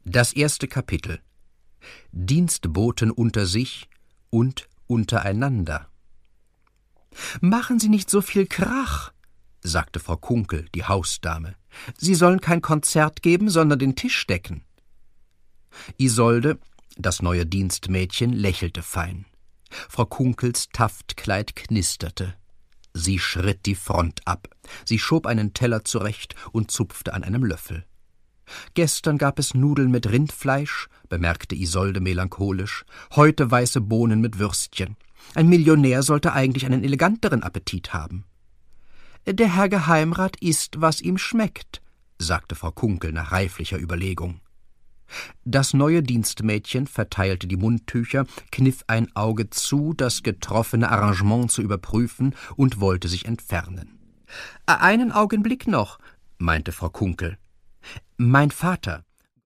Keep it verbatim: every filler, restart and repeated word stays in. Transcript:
Das erste Kapitel. Dienstboten unter sich und untereinander. »Machen Sie nicht so viel Krach«, sagte Frau Kunkel, die Hausdame. »Sie sollen kein Konzert geben, sondern den Tisch decken.« Isolde, das neue Dienstmädchen, lächelte fein. Frau Kunkels Taftkleid knisterte. Sie schritt die Front ab. Sie schob einen Teller zurecht und zupfte an einem Löffel. »Gestern gab es Nudeln mit Rindfleisch«, bemerkte Isolde melancholisch, »heute weiße Bohnen mit Würstchen. Ein Millionär sollte eigentlich einen eleganteren Appetit haben.« »Der Herr Geheimrat isst, was ihm schmeckt«, sagte Frau Kunkel nach reiflicher Überlegung. Das neue Dienstmädchen verteilte die Mundtücher, kniff ein Auge zu, das getroffene Arrangement zu überprüfen, und wollte sich entfernen. »Einen Augenblick noch«, meinte Frau Kunkel. »Mein Vater,